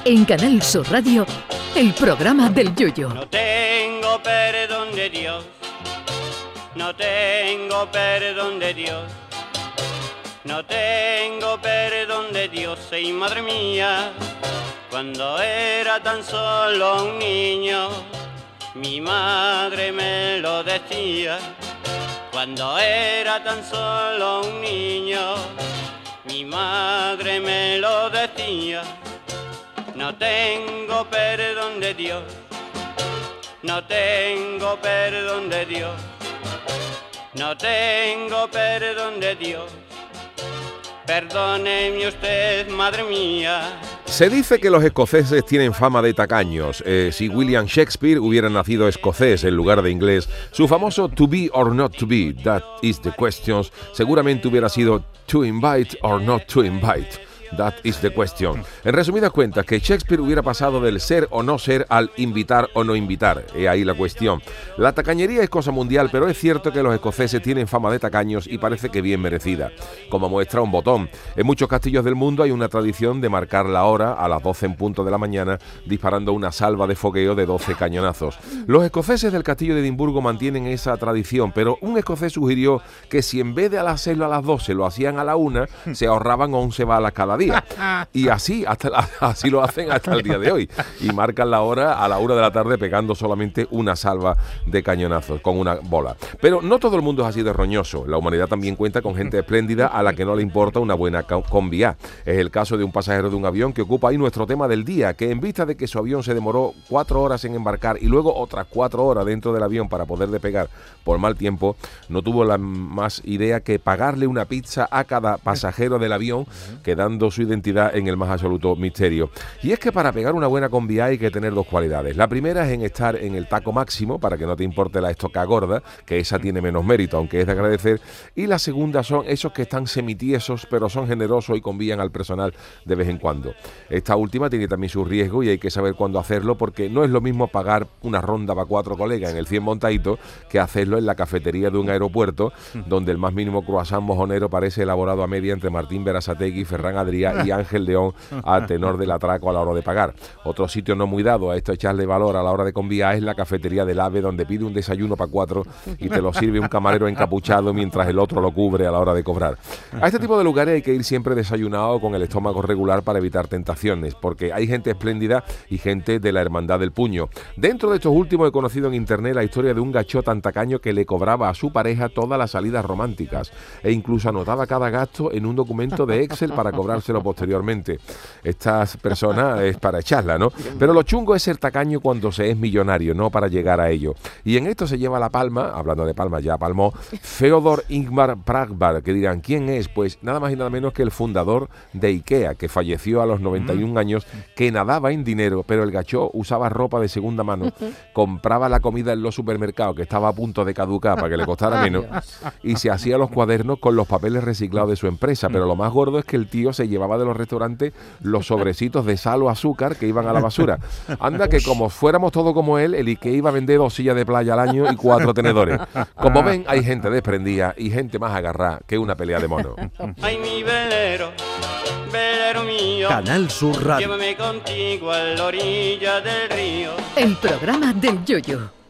En Canal Sur Radio, el programa del Yoyo. No tengo perdón de Dios, no tengo perdón de Dios, no tengo perdón de Dios, y madre mía, cuando era tan solo un niño, mi madre me lo decía. Cuando era tan solo un niño, mi madre me lo decía. No tengo perdón de Dios, no tengo perdón de Dios, no tengo perdón de Dios. Perdóneme usted, madre mía. Se dice que los escoceses tienen fama de tacaños. Si William Shakespeare hubiera nacido escocés en lugar de inglés, su famoso To be or not to be, that is the question, seguramente hubiera sido To invite or not to invite. That is the question. En resumidas cuentas, que Shakespeare hubiera pasado del ser o no ser al invitar o no invitar. He ahí la cuestión. La tacañería es cosa mundial, pero es cierto que los escoceses tienen fama de tacaños y parece que bien merecida. Como muestra un botón. En muchos castillos del mundo hay una tradición de marcar la hora a las 12 en punto de la mañana, disparando una salva de fogueo de 12 cañonazos. Los escoceses del castillo de Edimburgo mantienen esa tradición, pero un escocés sugirió que si en vez de hacerlo a las 12 lo hacían a la 1, se ahorraban 11 balas cada día. Y así lo hacen hasta el día de hoy. Y marcan la hora a la 1 de la tarde pegando solamente una salva de cañonazos con una bola. Pero no todo el mundo es así de roñoso. La humanidad también cuenta con gente espléndida a la que no le importa una buena combi A. Es el caso de un pasajero de un avión que ocupa ahí nuestro tema del día, que en vista de que su avión se demoró 4 horas en embarcar y luego otras 4 horas dentro del avión para poder despegar por mal tiempo, no tuvo la más idea que pagarle una pizza a cada pasajero del avión, quedando su identidad en el más absoluto misterio. Y es que para pegar una buena combi hay que tener dos cualidades. La primera es en estar en el taco máximo, para que no te importe la estoca gorda, que esa tiene menos mérito, aunque es de agradecer. Y la segunda son esos que están semitiesos, pero son generosos y convían al personal de vez en cuando. Esta última tiene también su riesgo y hay que saber cuándo hacerlo, porque no es lo mismo pagar una ronda para 4 colegas en el 100 montadito que hacerlo en la cafetería de un aeropuerto, donde el más mínimo croissant mojonero parece elaborado a media entre Martín Berasategui, Ferran Adrià y Ángel León a tenor del atraco a la hora de pagar. Otro sitio no muy dado a esto echarle valor a la hora de conviar es la cafetería del AVE, donde pide un desayuno para 4 y te lo sirve un camarero encapuchado mientras el otro lo cubre a la hora de cobrar. A este tipo de lugares hay que ir siempre desayunado con el estómago regular para evitar tentaciones, porque hay gente espléndida y gente de la hermandad del puño. Dentro de estos últimos he conocido en internet la historia de un gachó tan tacaño que le cobraba a su pareja todas las salidas románticas e incluso anotaba cada gasto en un documento de Excel para cobrárselo posteriormente. Estas personas es para echarla, ¿no? Pero lo chungo es ser tacaño cuando se es millonario, no para llegar a ello. Y en esto se lleva la palma, hablando de palma, ya palmó, Feodor Ingvar Pragvar, que dirán, ¿quién es? Pues nada más y nada menos que el fundador de IKEA, que falleció a los 91 años, que nadaba en dinero, pero el gachó usaba ropa de segunda mano, compraba la comida en los supermercados, que estaba a punto de caducar para que le costara menos, y se hacía los cuadernos con los papeles reciclados de su empresa. Pero lo más gordo es que el tío se llevaba de los restaurantes los sobrecitos de sal o azúcar que iban a la basura. Anda que como fuéramos todos como él, el Ikea iba a vender 2 sillas de playa al año y 4 tenedores. Como ven, hay gente desprendida y gente más agarrada que una pelea de mono. Ay, mi velero, velero mío, Canal Sur Radio. llévame contigo a la orilla del río. El programa del Yoyo.